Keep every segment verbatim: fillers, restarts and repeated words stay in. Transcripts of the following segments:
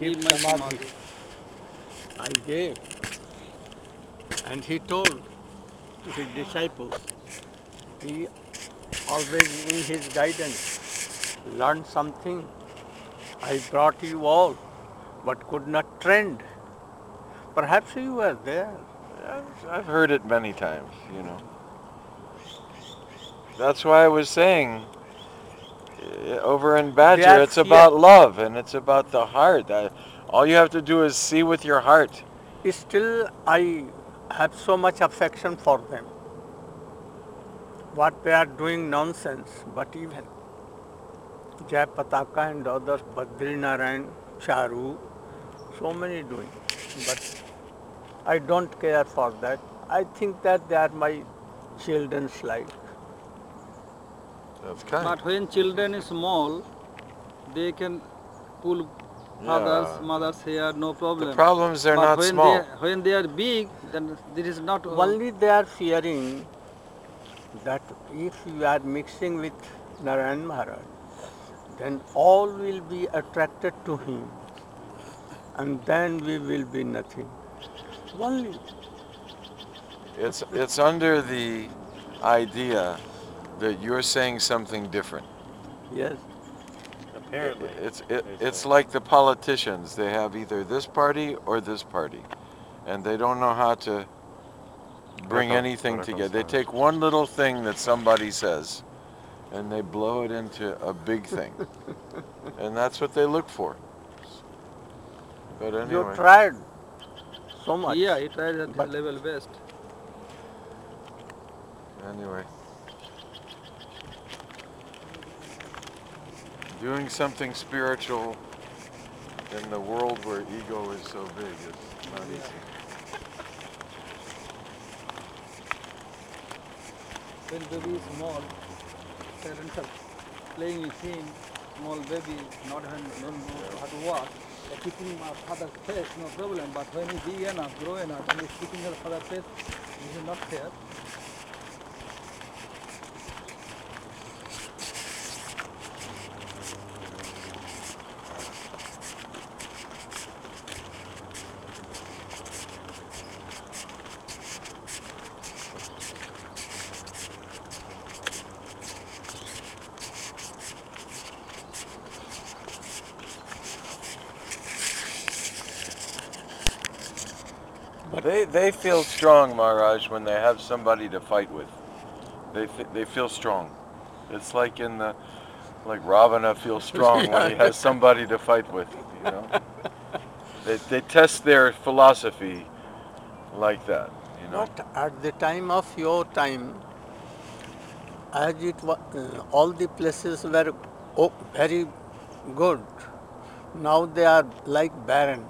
give Give my samadhi. samadhi. I gave. And he told to his disciples, he always in his guidance learned something. I brought you all, but could not trend. Perhaps you were there. I've, I've heard it many times, you know. That's why I was saying uh, over in Badger, Their it's fear, about love and it's about the heart. I, all you have to do is see with your heart. still I have so much affection for them. What they are doing nonsense, but even Jay Pataka and others, Badri Narayan, Charu, so many doing. But I don't care for that. I think that they are my children's life. That's kind. But when children is small, they can pull fathers, Yeah. mothers hair, no The problem. problem is they're But not when they small. when they are big, then this is not. Uh, Only they are fearing that if you are mixing with Narayan Maharaj, then all will be attracted to him, and then we will be nothing. Only. It's it's under the idea that you're saying something different. Yes. Apparently. It's it, they it's say. like the politicians. They have either this party or this party, and they don't know how to bring anything together. They take one little thing that somebody says, and they blow it into a big thing, and that's what they look for. But You anyway, tried so much. yeah, he tried at But level best. anyway, doing something spiritual in the world where ego is so big is not easy. When baby is small, parents are playing with him, small baby, not hand, not know how to walk. They're kicking my father's face, no problem. But when he big enough, grow enough, and he's kicking her father's face, this is not fair. They they feel strong, Maharaj, when they have somebody to fight with. They th- they feel strong. It's like in the like Ravana feels strong when he has somebody to fight with. You know, they they test their philosophy like that. You know. but at the time of your time, as it was, uh, all the places were oh, very good. Now they are like barren.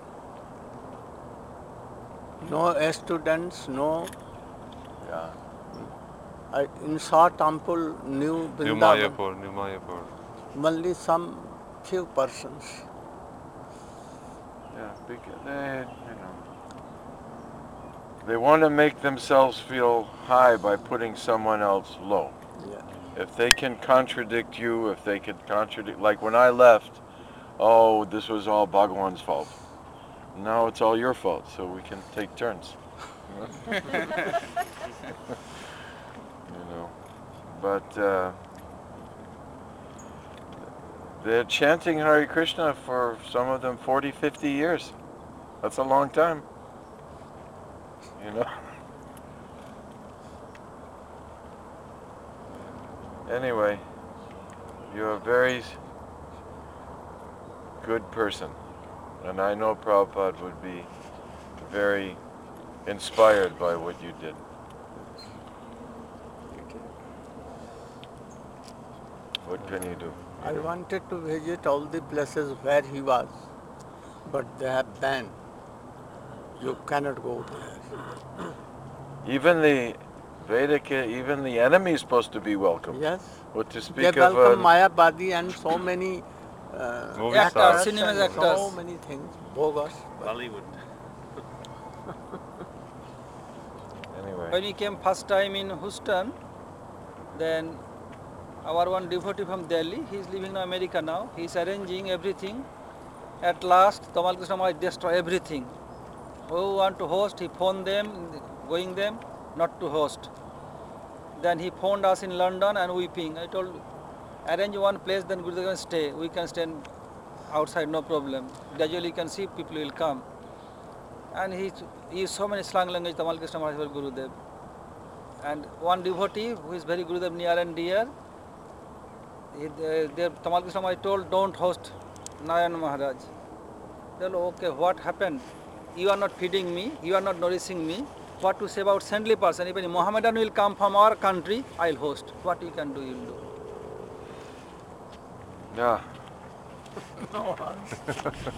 No students, no. Yeah. I, in short temple, new New Vrindavan, Mayapur, New Mayapur. only some few persons. Yeah. Because they you know they want to make themselves feel high by putting someone else low. Yeah. If they can contradict you, if they could contradict, like when I left, oh, this was all Bhagwan's fault. Now it's all your fault, so we can take turns. You know, but uh, they're chanting Hare Krishna for some of them forty, fifty years. That's a long time. You know. Anyway, you're a very good person. And I know Prabhupada would be very inspired by what you did. What can you do? I wanted to visit all the places where he was, but they have banned. You cannot go there. Even the Vedic, even the enemy is supposed to be welcome. Yes. What to They speak of welcome uh, Mayabadi and so many uh, Movie Actors, stars. cinema and actors. so many things, bogus. but Hollywood. anyway. When he came first time in Houston, then our one devotee from Delhi, he is living in America now. He is arranging everything At last, Tamal Krishna Maharaj destroy everything. Who want to host, he phoned them, going them, not to host. Then he phoned us in London and weeping. I told, arrange one place, then Gurudev can stay. We can stand outside, no problem. Gradually you can see people will come. And he used so many slang language, Tamal Krishna Maharaj for Gurudev. And one devotee who is very Gurudev near and dear, he, uh, their Tamal Krishna Maharaj told, don't host Narayan Maharaj. They told, okay, what happened? You are not feeding me, you are not nourishing me. What to say about saintly person? If any Mohammedan will come from our country, I'll host. What you can do, you'll do. Yeah. No, I don't know.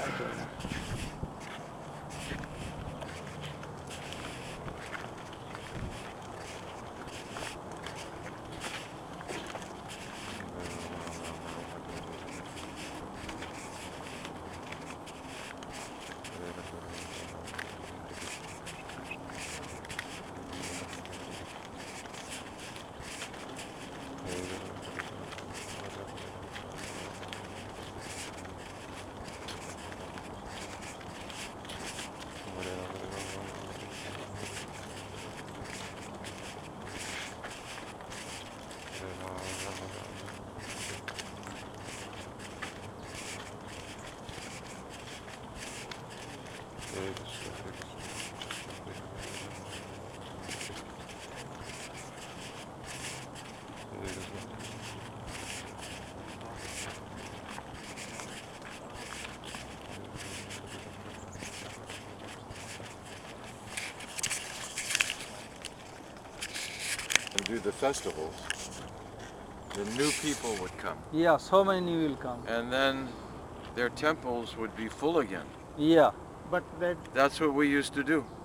And do the festivals, the new people would come. Yeah, so many new will come. And then their temples would be full again. Yeah. But that That's what we used to do.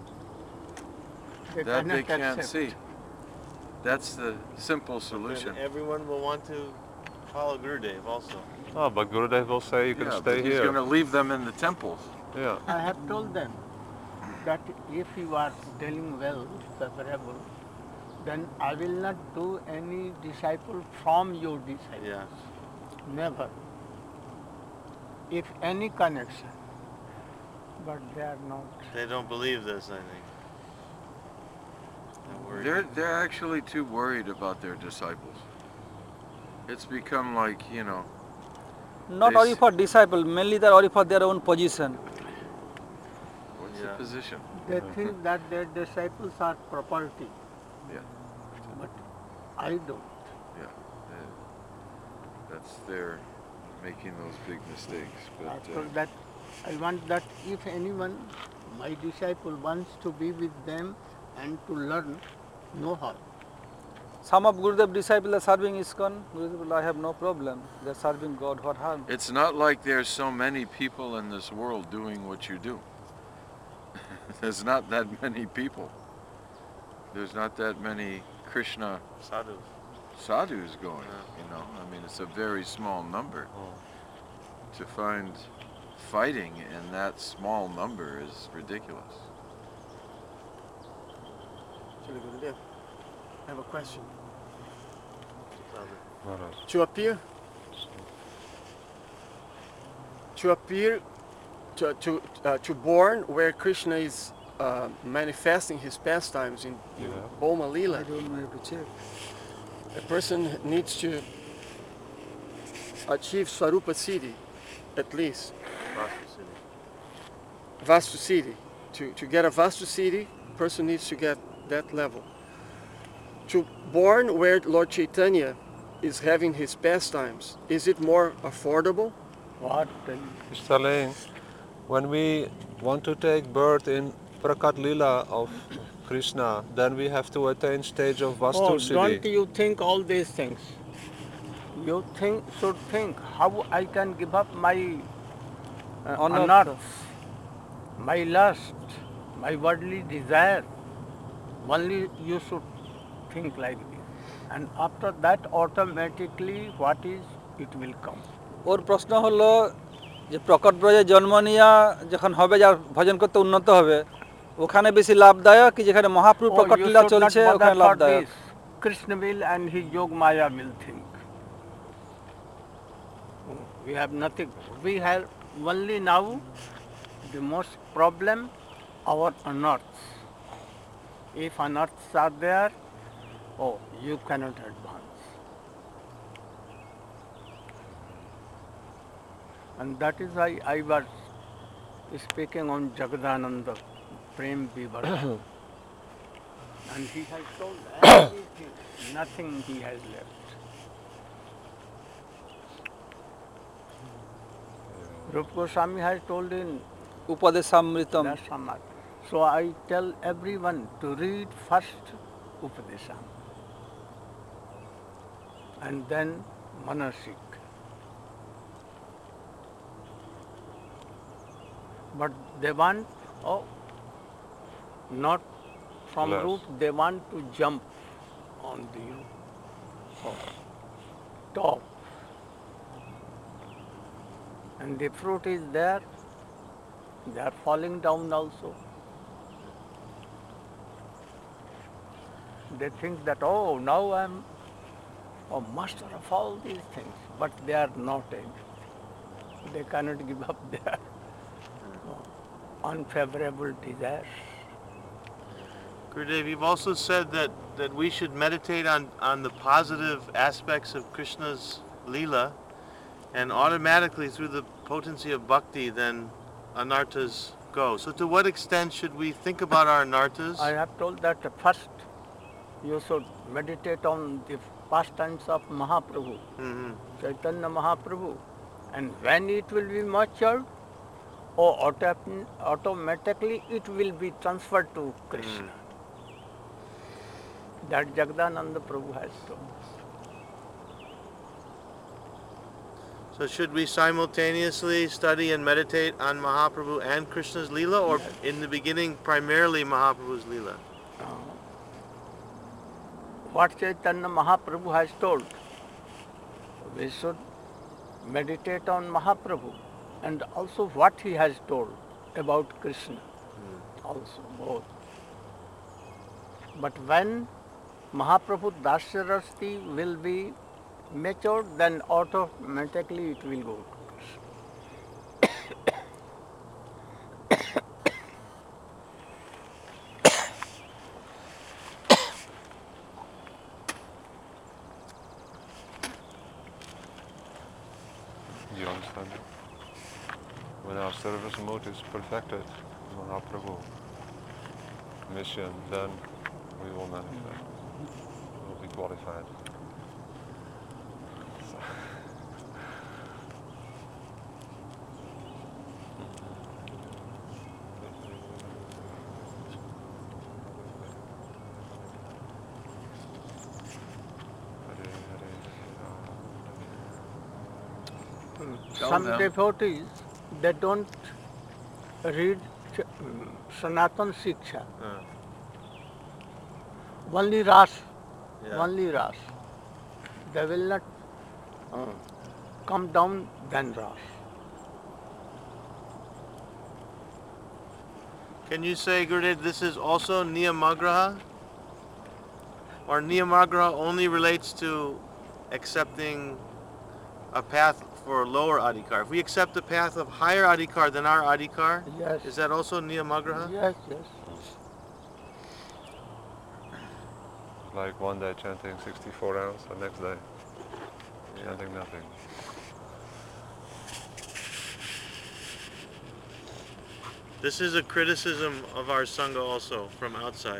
they That they cannot can't accept. see. That's the simple solution. Then everyone will want to follow Gurudev also. Oh, but Gurudev will say you can Yeah, stay but he's here. going to leave them in the temples. Yeah. I have told them that if you are dealing well, favorable, then I will not do any disciple from your disciple. Yeah. Never. If any connection. But they are not. They don't believe this, I think. They're worried. They're, they're actually too worried about their disciples. It's become like, you know, Not They only s- for disciple, mainly they are only for their own position. what's Yeah. the position? They think that their disciples are property. Yeah. But I don't. Yeah. uh, That's their making those big mistakes. But After uh, that, I want that if anyone, my disciple wants to be with them and to learn, no harm. Some of Gurudev disciples are serving ISKCON. Gurudev will, I have no problem. They are serving God, what harm? it's not like there's so many people in this world doing what you do. There's not that many people. There's not that many Krishna Sadhu. sadhus going, you know. I mean, it's a very small number. To find fighting in that small number is ridiculous. Shri Gurudev, I have a question. Sadhu. To appear, to appear, to to uh, to born where Krishna is uh, manifesting his pastimes in, in Yeah. Boma I Lila, don't know, I have to check. a person needs to achieve Swarupa Siddhi, at least Vastu City. Vastu Siddhi. To to get a Vastu Siddhi, person needs to get that level. To born where Lord Chaitanya is having his pastimes, is it more affordable? What? Then He's telling, when we want to take birth in Prakat Lila of Krishna, then we have to attain stage of Vastu oh, Siddhi. don't you think all these things? You think should think how I can give up my uh, Honor. honor, my lust, my worldly desire. Only you should think like this. And after that automatically what is, it will come. ওর প্রশ্ন হলো যে প্রকট ব্রজে জন্ম নিয়া যখন হবে যার ভজন করতে উন্নত হবে ওখানে বেশি লাভদায়ক কি যেখানে মহাপ্রভু Oh, প্রকট you লীলা should not চলছে bother ওখানে for লাভদায়ক this. Krishna will and his Yog Maya will think. We have nothing. We have only now the most problem our unearths. If unearths are there, oh, you cannot advance. And that is why I was speaking on Jagadananda Prem Vivara. And he has told everything, nothing he has left. Rupa Goswami has told in Upadesamritam. Dasamat. So I tell everyone to read first Upadesam and then Manasik. But they want, oh, not from Less. root, they want to jump on the oh, top. And the fruit is there, they are falling down also. They think that, oh, now I am a master of all these things, but they are not able. They cannot give up their unfavorable desires. Gurudev, you've also said that, that we should meditate on, on the positive aspects of Krishna's Leela, and automatically through the potency of bhakti then anarthas go. So to what extent should we think about our anarthas? I have told that first you should meditate on the pastimes of Mahaprabhu, Mm-hmm. Chaitanya Mahaprabhu, and when it will be matured, or auto- automatically it will be transferred to Krishna. That Jagadananda Prabhu has told. So should we simultaneously study and meditate on Mahaprabhu and Krishna's Leela, or Yes. in the beginning primarily Mahaprabhu's Leela? Uh, what Chaitanya Mahaprabhu has told, we should meditate on Mahaprabhu and also what he has told about Krishna, also both. But when Mahaprabhu Dasyarasti will be matured, then automatically it will go to Krishna. Do you understand? When our service mode is perfected, Mahaprabhu mission, then we will manifest. We will be qualified. So Tell Some them. devotees, they don't read Ch- mm, Sanatan Shiksha, Uh, only Ras, yeah. only Ras. They will not uh, come down then Ras. Can you say, Gurudev, this is also Niyamagraha? Or Niyamagraha only relates to accepting a path for lower Adhikar? If we accept the path of higher Adhikar than our Adhikar, Yes. is that also Niyamagraha? Yes, yes. like one day chanting sixty-four rounds, the next day chanting nothing. This is a criticism of our Sangha also from outside.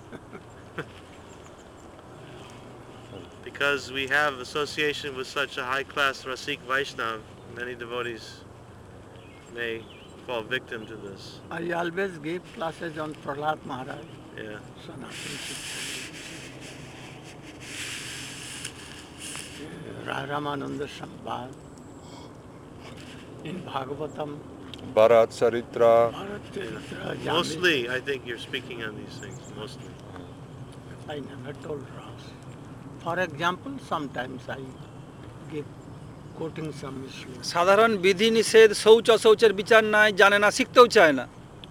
Because we have association with such a high-class Rasik Vaishnav, many devotees may fall victim to this. I always give classes on Prahlad Maharaj, Yeah. Sanatan Shiksha. Ramananda Sambhad, in Bhagavatam, Bharat Saritra, Bharat Charitra, Jamini. Mostly, I think you're speaking on these things, mostly. I never told Ras. For example, sometimes I give quoting some issue. সাধারণ বিধি নিষেধ শৌচ অশৌচের বিচার নাই, জানে না, শিখতেও চায় না।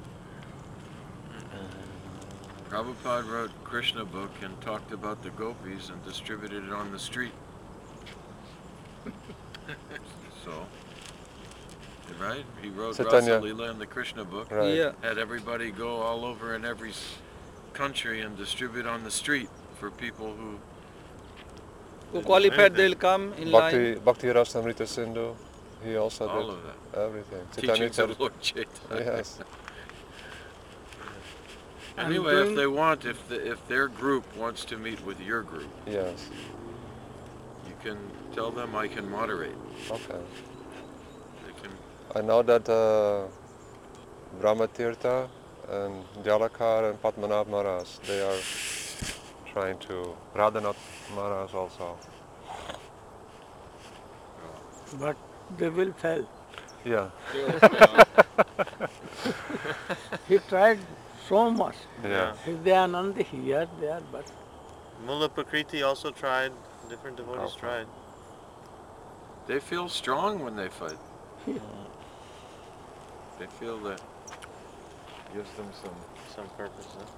Prabhupada wrote Krishna book and talked about the gopis and distributed it on the street. So, if right? He wrote Chaitanya. Rasa Leela in the Krishna book. Right. Yeah. Had everybody go all over in every s- country and distribute on the street for people who Who didn't do qualified, anything. they'll come in line. Bhakti, Bhakti Rasamrita Sindhu, he also All did of that. everything. Chaitanya Teachings of Charitamrita. Lord Chaitanya. Yes. I'm Anyway, if doing- they want, if the, if their group wants to meet with your group, Yes. you can tell them I can moderate. Okay. They can. I know that uh, Brahmatirtha and Dyalakar and Padmanabh Maharaj, they are trying to, Radhanath Maharaj also. But they will fail. Yeah. He tried so much. Yeah. Hridayananda here, there, but Mulla Prakriti also tried. Different devotees Okay. tried. They feel strong when they fight. They feel that gives them some. Some purpose. Huh?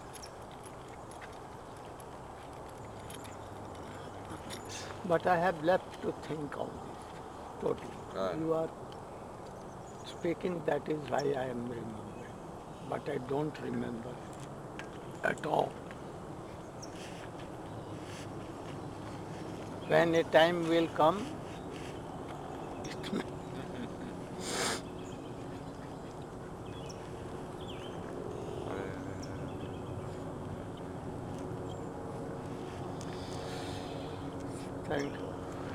but I have left to think on this totally. Right. You are speaking, that is why I am remembering. But I don't remember at all. When a time will come, it may thank you.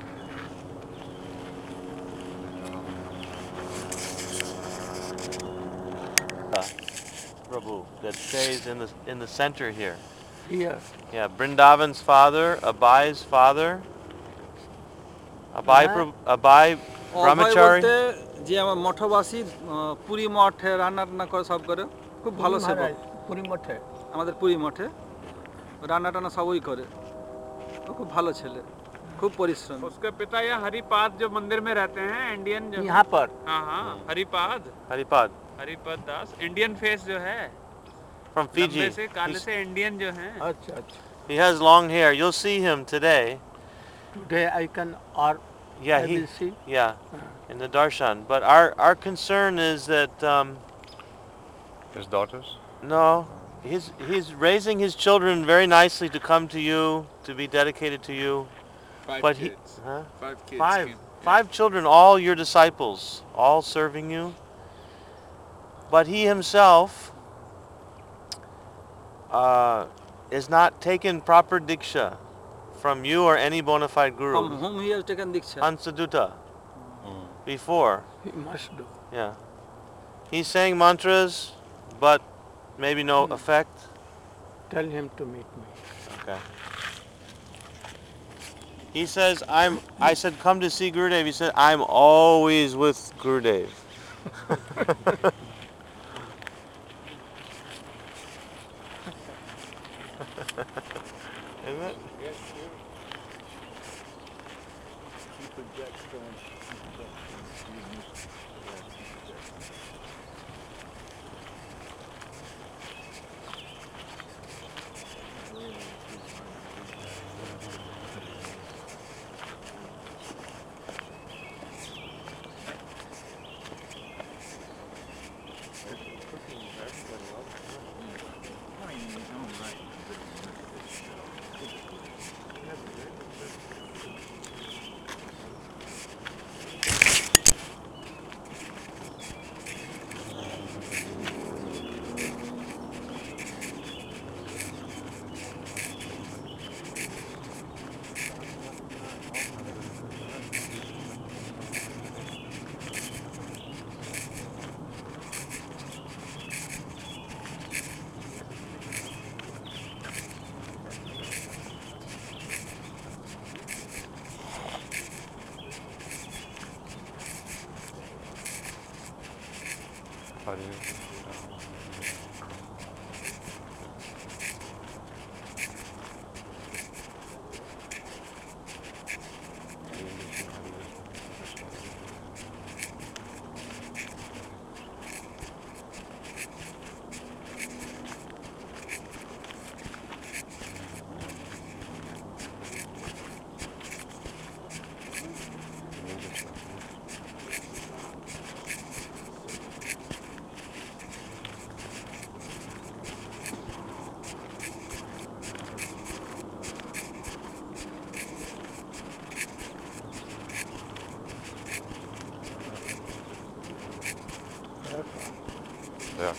Prabhu that stays in the in the center here. Here, Yeah, Vrindavan's father, Abhai's father. Abhai, Uh-huh. Prabhu, Abhai Abhay Brahmachari. বলতে যে আমার মঠবাসী আহ, পুরী মঠে রান্না টান্না করে সব করে খুব ভালো Puri সেবক Maharaj, Puri Mathe. আমাদের পুরী মঠে রান্না টান্না সবই করে ও খুব ভালো ছেলে খুব পরিশ্রমী उसके पिता या हरिपाद जो मंदिर में रहते हैं इंडियन जो यहाँ पर हाँ हाँ Haripad Haripad Haripad Das Indian face जो है from Fiji. लंबे से काले He's- से इंडियन जो हैं अच्छा अच्छा He has long hair. You'll see him today. today I can or Yeah, I he. will see. Yeah, in the darshan. But our our concern is that um, His daughters? no, he's he's raising his children very nicely to come to you, to be dedicated to you. Five But he, kids. huh? Five kids. Five, came- yeah. five children, all your disciples, all serving you. But he himself uh, is not taken proper diksha from you or any bona fide from guru. whom he has taken diksha Ansaduta. Before, He must do. yeah. He's saying mantras, but maybe no effect. Tell him to meet me. Okay. He says, I'm, I said, come to see Gurudev. He said, I'm always with Gurudev. Isn't it? Yeah.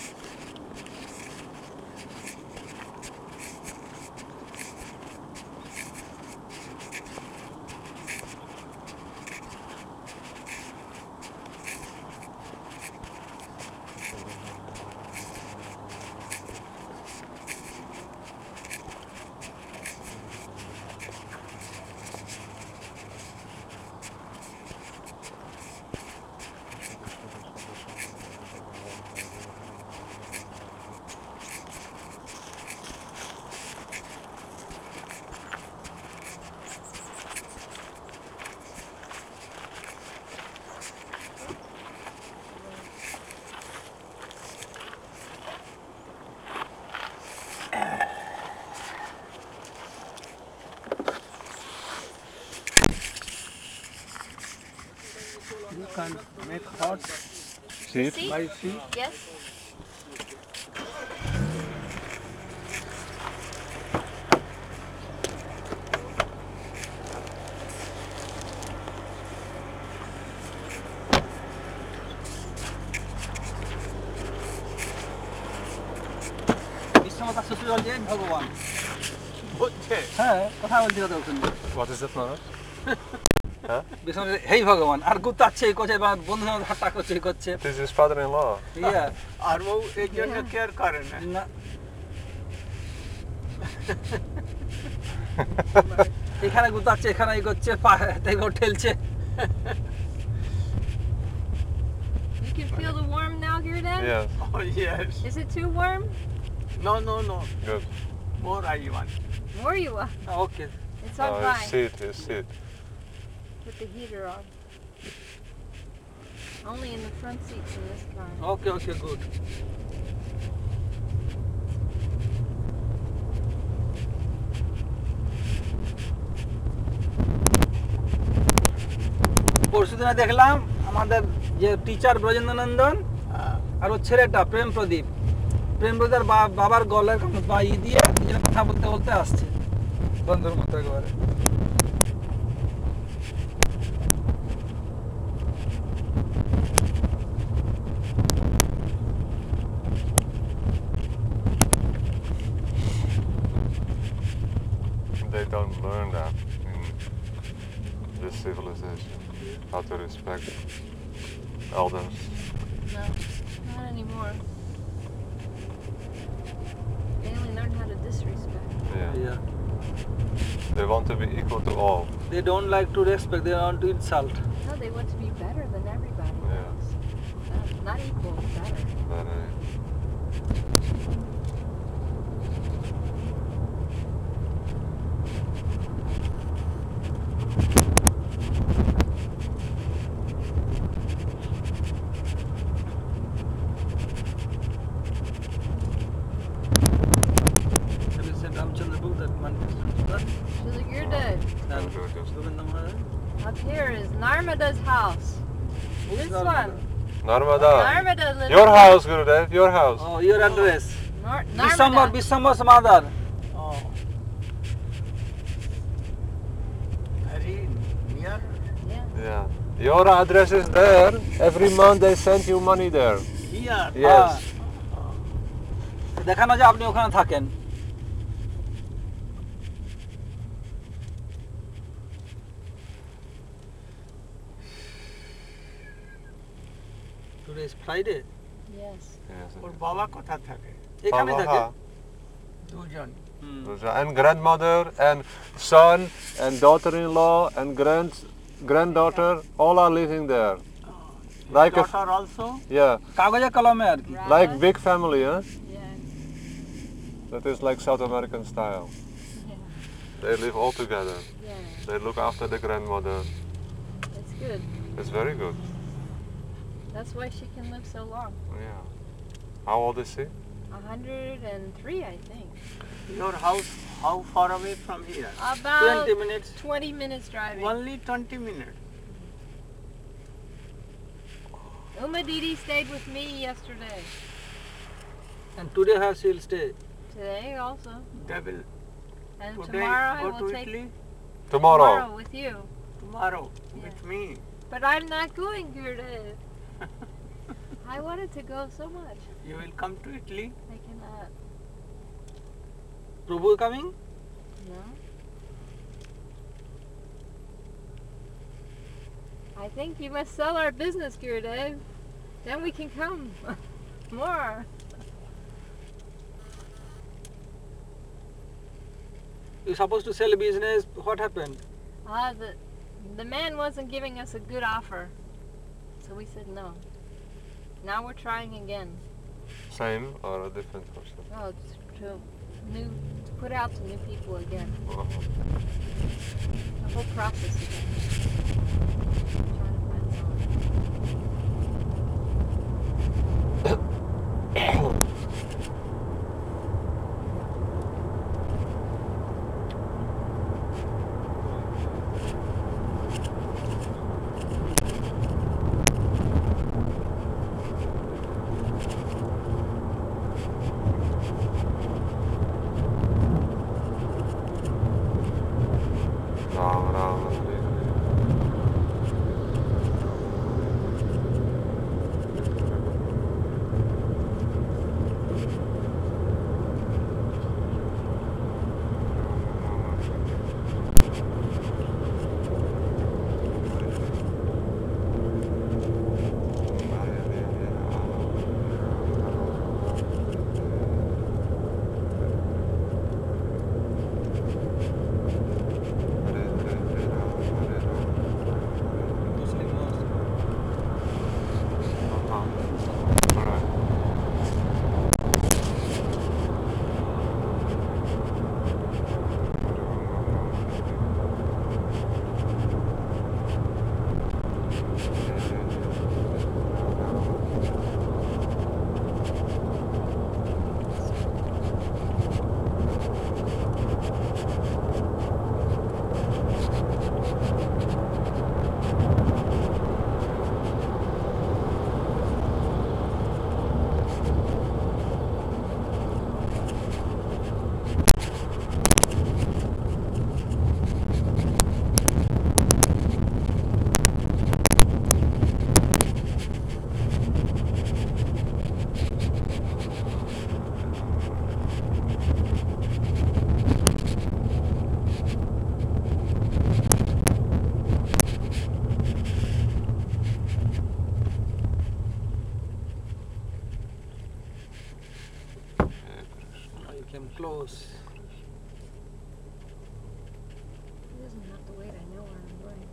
You can make hot See? See? by sea. Yes. বিশ্বমাতা শ্বশুর বলছে ভগবান বলছে হ্যাঁ কথা বলছি কথা বলছেন What is it, Maharaj? বিশ্বমাতা হেই ভগবান আর গুতাচ্ছে এই করছে বন্ধু সাথে হাট্টা করছে এই করছে It is his father-in-law. ইয়া আর ও এই জন্য কেয়ার করে না। না এখানে গুতাচ্ছে এখানে এই করছে পা থেকে ঠেলছে You can feel the warm now here then? Yes. Oh yes. Is it too warm? No, no, no. Good. More I want. More you want. Okay It's on Oh, his high. seat, his seat. Put the heater on. Only in the front seats in this car. Okay okay good পরশু দিনে দেখলাম আমাদের যে teacher Brajendra নন্দন আর ওর ছেলেটা প্রেম প্রদীপ প্রেম প্রদীপ বা- বাবার গলার বা ই দিয়ে দুজনে কথা বলতে বলতে আসছে বন্ধুর মতো একেবারে They don't learn that in this civilization. How to respect elders. No, not anymore. They only learn how to disrespect. Yeah. Yeah. They want to be equal to all. They don't like to respect, they want to insult. No, they want to be better than everybody Yeah. else. Not, not equal, better. But, uh, Have you seen Ramchandra book that one? She's you're dead. I'll do it just- Govinda Maharaj? Up here is Narmada's house. This one. Narmada. Narmada lives Your house, Gurudev. Your house. Oh, your address. Nor- Bishambar, Narmada. Bishambar's mother. Oh. Very near. Yeah. Yeah. Your address is there. Every month they send you money there. Here. Yes. দেখানো যায় আপনি ওখানে থাকেন Today is Friday. Yes. Yes. ওর বাবা কথা থাকে এখানে থাকে Babaha. দুজন হুম। And grandmother and son and daughter-in-law and grand granddaughter all are living there. Like a, daughter also. yeah, কাগজে কলমে আর কি like Right? big family, huh? Yeah. That is like South American style. Yeah. They live all together. Yeah. They look after the grandmother. It's good. It's very good. That's why she can live so long. Yeah. How old is she? A hundred and three, I think. Your house how far away from here? About twenty minutes. twenty minutes driving. Only twenty minutes. Uma Didi stayed with me yesterday. And today how she will stay. Today also. They will And today tomorrow I go will to take Italy. Tomorrow. tomorrow with you. Tomorrow Yeah. with me. But I'm not going, Gurdev. I wanted to go so much. You will come to Italy? I cannot. Prabhu coming? No. I think you must sell our business, Gurudev. Then we can come more. You're supposed to sell a business. What happened? Ah, the the man wasn't giving us a good offer, so we said no. Now we're trying again. Same or a different person? No, it's to new to put out to new people again. Uh-huh. The whole process again. Trying to find someone. Ram Ram Hare Muslim mosque. Uh-huh. Alright. Now you came close. He doesn't have to wait. I know where I'm going.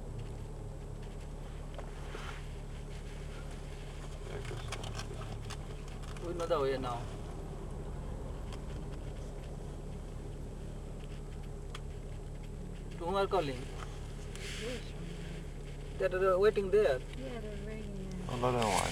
We know the way now. To whom are calling? That are waiting there. Yeah, they're waiting there. Oh, let him wait.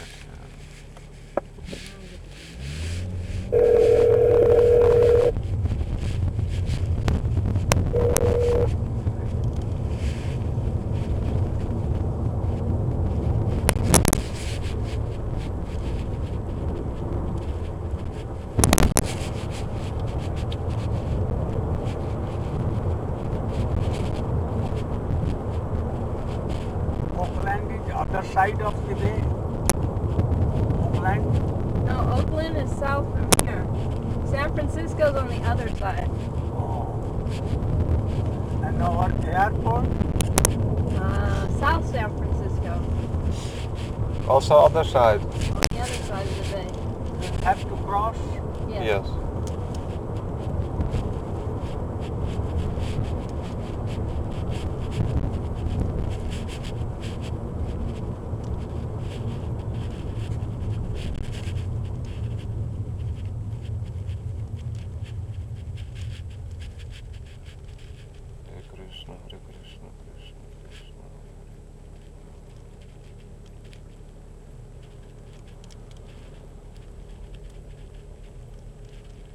Oakland is other side of the bay. Oakland. No, Oakland is south from here. San Francisco's on the other side. Oh. And our airport. Uh, South San Francisco, Also other side. on the other side of the bay. Have to cross. Yes. Yes. Hare Krishna, Hare Krishna, Krishna Krishna. Hare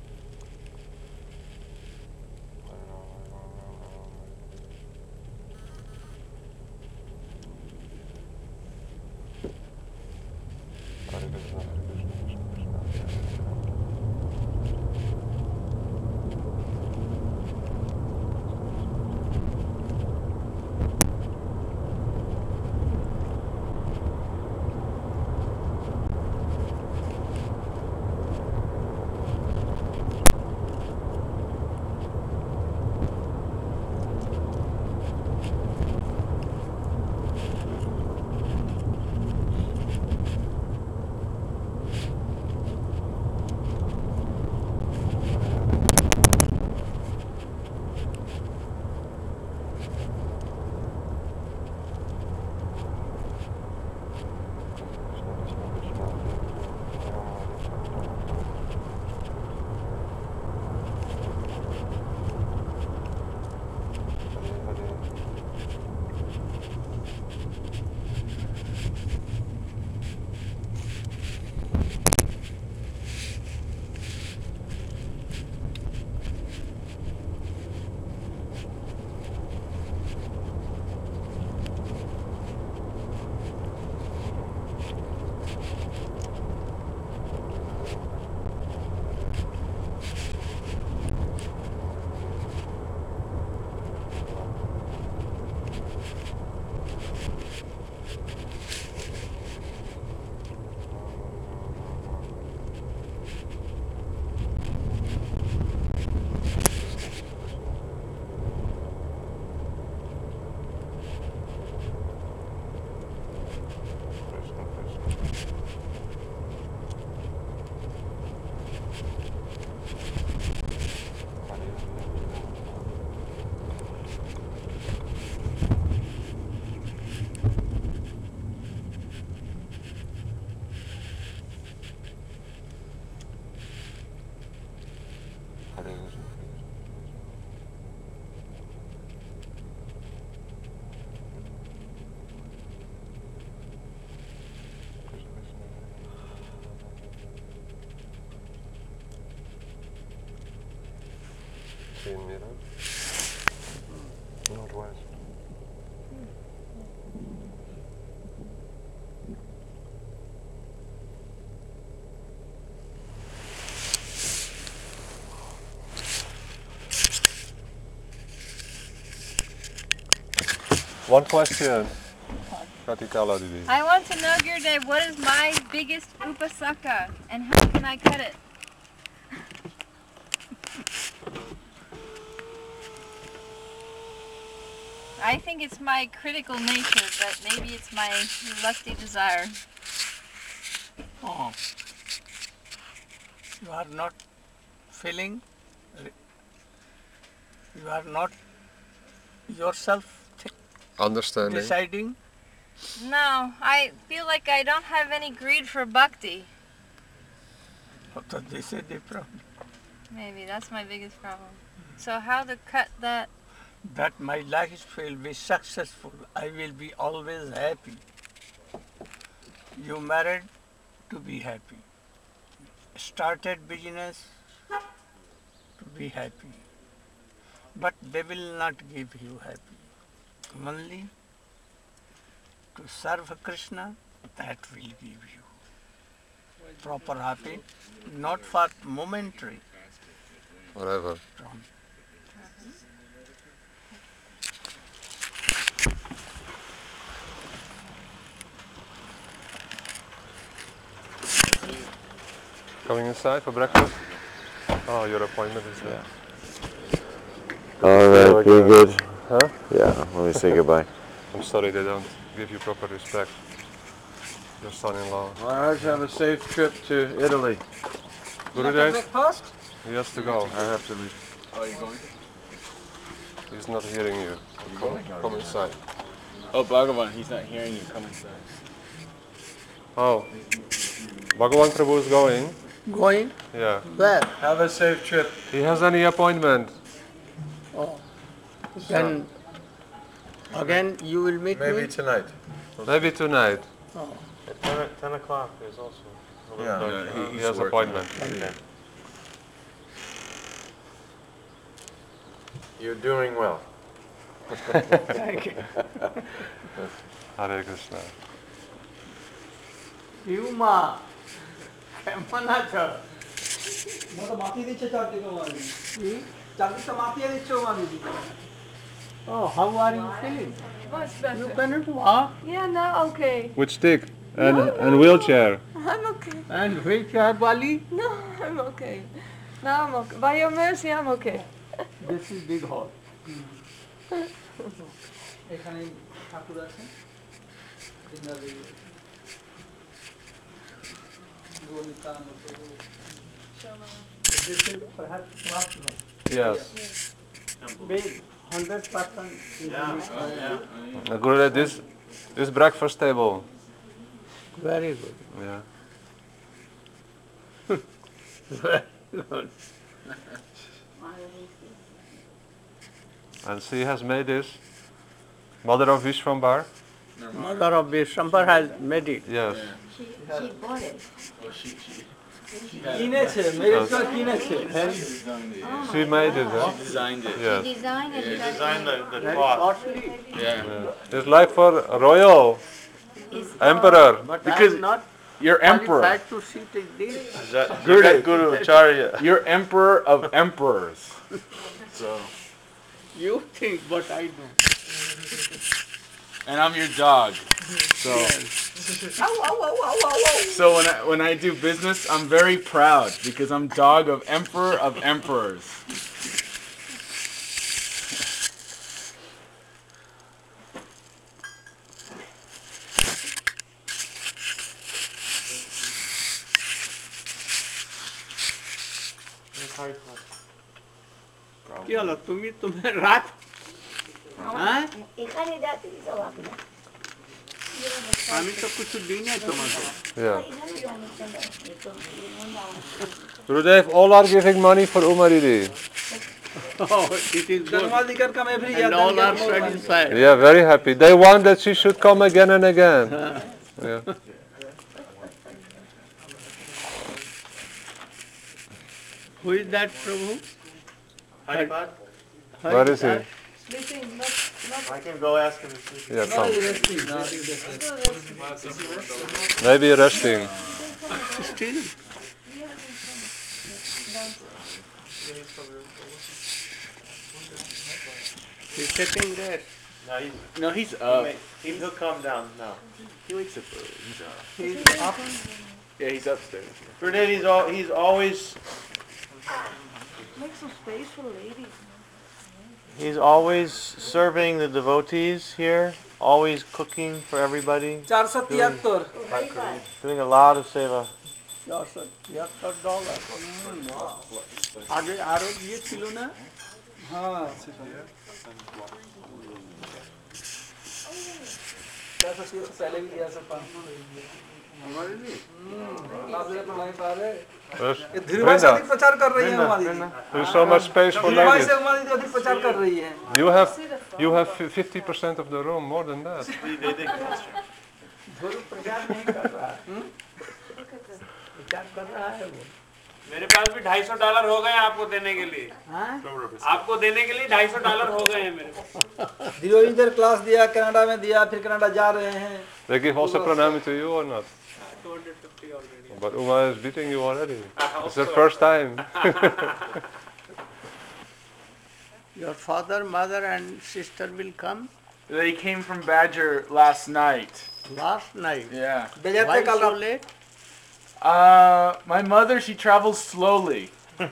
seen Mira? Northwest. One question. Katikala Didi. I want to know, Gurudev, what is my biggest upasaka and how can I cut it? I think it's my critical nature, but maybe it's my lusty desire. Oh. You are not feeling, you are not yourself Understanding. deciding. No, I feel like I don't have any greed for bhakti. So this is the problem. Maybe that's my biggest problem. So how to cut that? That my life will be successful. I will be always happy. You married to be happy. Started business to be happy. But they will not give you happy. Only to serve Krishna, that will give you proper happy, not for momentary. Whatever. From Coming inside for breakfast? Oh, your appointment is there. All right, be good. Huh? Yeah, let me say goodbye. I'm sorry they don't give you proper respect. Your son-in-law. Maharaj, have a safe trip to Italy. Gurudev, Breakfast? he has to go. I have to leave. Oh, you going? He's not hearing you. Come, come inside. Oh, Bhagavan, he's not hearing you. Come inside. Oh, Bhagavan Prabhu is going. going Yeah. where? Have a safe trip. He has any appointment? Oh. Then again you will meet Maybe me? tonight. Maybe tonight. Oh. At ten, o- ten o'clock there's also. Yeah. But Yeah, he- he he's has working. appointment. Okay. You're doing well. Thank you. Hare Krishna. Yuma, কেমন আছো? মোটা মাতিয়ে দিচ্ছে চারদিকে মারি কি? চারদিকটা মাতিয়ে দিচ্ছে ও মারি Oh, how are you feeling? Much You better. cannot walk Yeah, now okay. With stick and, and wheelchair. I'm okay. and wheelchair Bali. No, I'm okay. Now I'm okay. By your mercy, I'm okay. This is big hall. এখানে ঠাকুর আছে বৃন্দাবন গোবিন্দানন্দ প্রভু This is perhaps classroom. Yes. Big, hundred percent. Uh, Gurudev, this this breakfast table. Very good. Yeah. Very good. And she has made this. Mother of Vishwambar. Mother of Vishwambar has made it. Yes. কিনেছে marriage করে কিনেছে She made it. Huh? designed it Yes. Design it. Design the, the Very cloth. costly, Yeah. It's like for royal emperor. but Because I'm not you're emperor qualified to sit in this. Is that Good. Jagat Guru Acharya? you're emperor of emperors so You think, but I don't. and I'm your dog so so when I when I do business I'm very proud because I'm dog of emperor of emperors কি হলো তুমি তুমি রাত হ্যাঁ আমি তো কিছু দিই নাই তোমাকে Yeah. Gurudev, all are giving money for Umaridi. Oh, it is good. जन्माधिकार का मैं भी And all are satisfied. Yeah, very happy. They want that she should come again and again. Yeah. Who is that Prabhu? Haripad? Where is he? Sleeping, not, not I can go ask him to sleep. Yeah, No, come. he's resting. No, he's resting. Maybe resting. Still, he's sitting there. No, he's, No, he's he up. may, he, he'll calm down now. He wakes up early. He's up. He's up. Yeah, he's upstairs. Bernard, he's all, he's always, make some space for ladies. he's always serving the devotees here, always cooking for everybody, चार सौ तिहत्तर doing a lot of seva. চারশো তিয়াত্তর dollar আগে আরো ইয়ে ছিল না हाँ चार सौ तिहत्तर पहले भी दिया सर पाँच हमारे लिए हमारे पास है Yes. ये धीरुभाई से अधिक Brenda, प्रचार कर रही है हमारी there's so much space for Dhirubhai ladies. से हमारी अधिक प्रचार कर रही है You have you have fifty percent of the room, more than that. धुर प्रचार नहीं कर रहा है प्रचार कर रहा है वो मेरे पास भी ढाई सौ डॉलर हो गए हैं आपको देने के लिए हाँ? आपको देने के लिए ढाई सौ डॉलर हो गए हैं मेरे पास धीरुभाई इधर क्लास दिया कनाडा में दिया फिर कनाडा जा रहे हैं They give also pranami to you or not? two hundred fifty already But Uma is beating you already. It's the first time. Your father, mother and sister will come They came from Badger last night. last night. Yeah. Why so late? Uh, my mother, she travels slowly.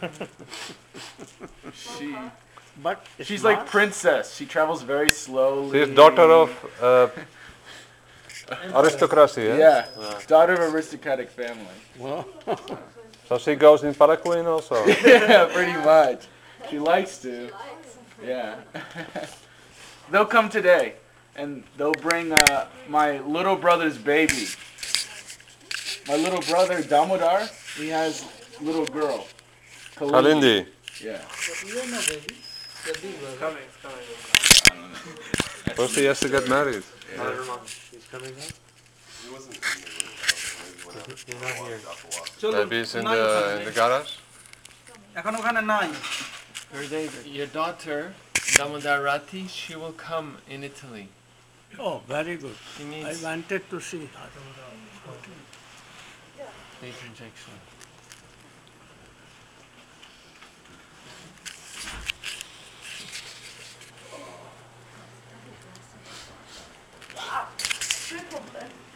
she, But she's smart. like princess. She travels very slowly. She's daughter of uh, aristocracy, yeah? Yeah, daughter of aristocratic family. Well, So she goes in Paraquin also. Yeah, pretty much. She likes to. Yeah. They'll come today, and they'll bring uh, my little brother's baby. My little brother Damodar, he has a little girl. Kalindi. Yeah. coming it's coming First he has to get married. He's coming up? He's not here. चलो Maybe he's in নাই the ওখানে। in the garage. এখন ওখানে নাই Your daughter, Damodarati, she will come in Italy. oh, very good. She I needs wanted to see her. late injection. Triple bed.